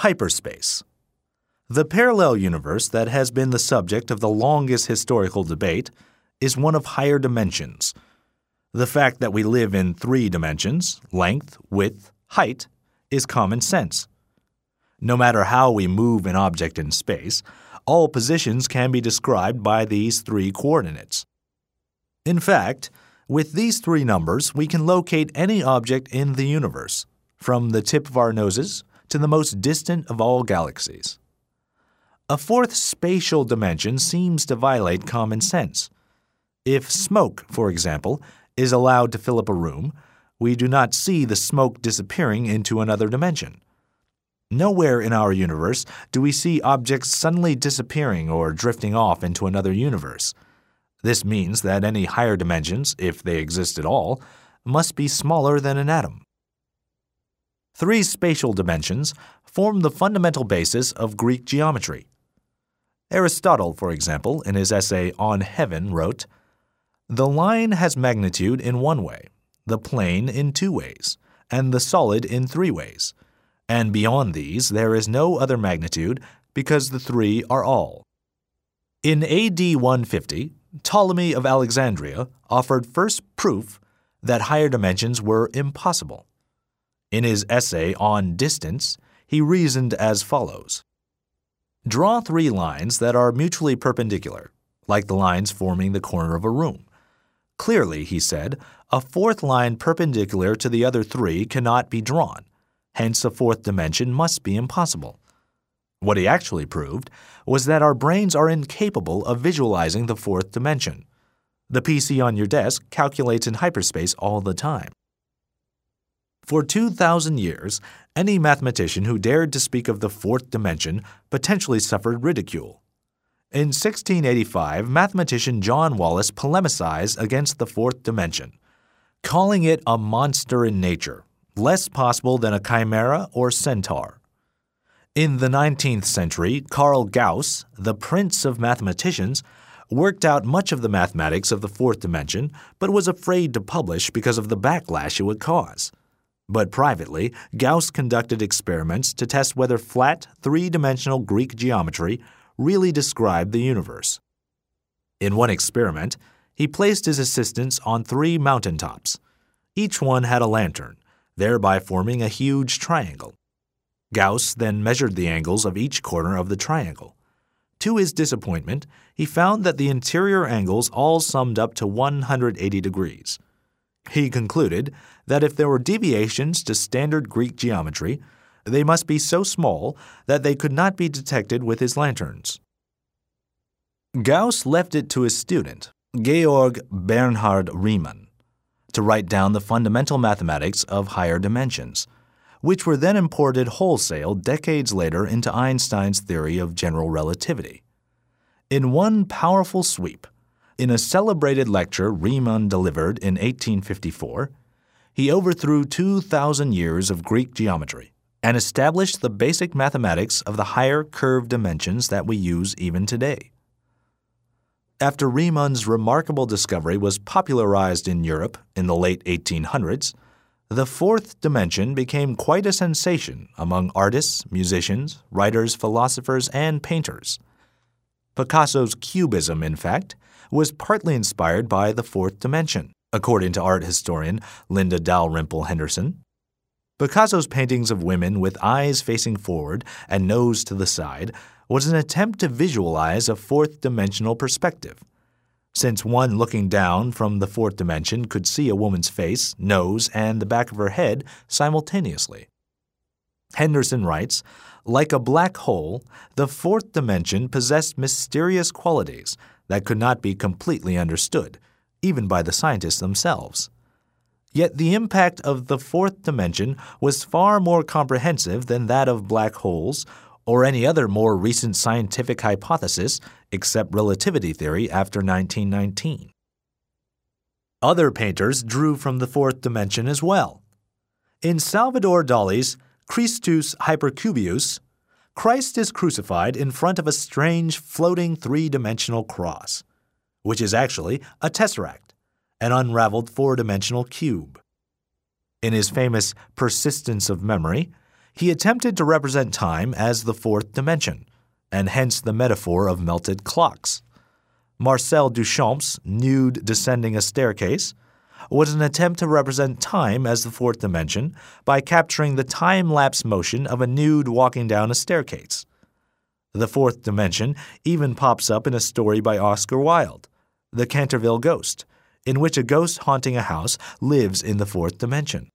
Hyperspace. The parallel universe that has been the subject of the longest historical debate is one of higher dimensions. The fact that we live in 3 dimensions, length, width, height, is common sense. No matter how we move an object in space, all positions can be described by these 3 coordinates. In fact, with these 3 numbers, we can locate any object in the universe, from the tip of our noses to the most distant of all galaxies. A 4th spatial dimension seems to violate common sense. If smoke, for example, is allowed to fill up a room, we do not see the smoke disappearing into another dimension. Nowhere in our universe do we see objects suddenly disappearing or drifting off into another universe. This means that any higher dimensions, if they exist at all, must be smaller than an atom. 3 spatial dimensions form the fundamental basis of Greek geometry. Aristotle, for example, in his essay On Heaven, wrote, "The line has magnitude in 1 way, the plane in 2 ways, and the solid in 3 ways. And beyond these there is no other magnitude, because the 3 are all." In AD 150, Ptolemy of Alexandria offered first proof that higher dimensions were impossible. In his essay On Distance, he reasoned as follows. Draw 3 lines that are mutually perpendicular, like the lines forming the corner of a room. Clearly, he said, a 4th line perpendicular to the other 3 cannot be drawn. Hence, a 4th dimension must be impossible. What he actually proved was that our brains are incapable of visualizing the 4th dimension. The PC on your desk calculates in hyperspace all the time. For 2,000 years, any mathematician who dared to speak of the 4th dimension potentially suffered ridicule. In 1685, mathematician John Wallis polemicized against the 4th dimension, calling it a monster in nature, less possible than a chimera or centaur. In the 19th century, Carl Gauss, the prince of mathematicians, worked out much of the mathematics of the 4th dimension, but was afraid to publish because of the backlash it would cause. But privately, Gauss conducted experiments to test whether flat, 3-dimensional Greek geometry really described the universe. In one experiment, he placed his assistants on 3 mountaintops. Each one had a lantern, thereby forming a huge triangle. Gauss then measured the angles of each corner of the triangle. To his disappointment, he found that the interior angles all summed up to 180 degrees. He concluded that if there were deviations to standard Greek geometry, they must be so small that they could not be detected with his lanterns. Gauss left it to his student, Georg Bernhard Riemann, to write down the fundamental mathematics of higher dimensions, which were then imported wholesale decades later into Einstein's theory of general relativity. In one powerful sweep, in a celebrated lecture Riemann delivered in 1854, he overthrew 2,000 years of Greek geometry and established the basic mathematics of the higher curved dimensions that we use even today. After Riemann's remarkable discovery was popularized in Europe in the late 1800s, the 4th dimension became quite a sensation among artists, musicians, writers, philosophers, and painters. Picasso's Cubism, in fact, was partly inspired by the 4th dimension, according to art historian Linda Dalrymple Henderson. Picasso's paintings of women with eyes facing forward and nose to the side was an attempt to visualize a 4th-dimensional perspective. Since one looking down from the 4th dimension could see a woman's face, nose, and the back of her head simultaneously. Henderson writes, like a black hole, the 4th dimension possessed mysterious qualities that could not be completely understood, even by the scientists themselves. Yet the impact of the 4th dimension was far more comprehensive than that of black holes or any other more recent scientific hypothesis except relativity theory after 1919. Other painters drew from the 4th dimension as well. In Salvador Dali's Christus Hypercubeus, Christ is crucified in front of a strange floating 3-dimensional cross, which is actually a tesseract, an unraveled 4-dimensional cube. In his famous Persistence of Memory, He attempted to represent time as the fourth dimension, and hence the metaphor of melted clocks. Marcel Duchamp's Nude Descending a Staircase was an attempt to represent time as the fourth dimension by capturing the time-lapse motion of a nude walking down a staircase. The fourth dimension even pops up in a story by Oscar Wilde, The Canterville Ghost, in which a ghost haunting a house lives in the fourth dimension.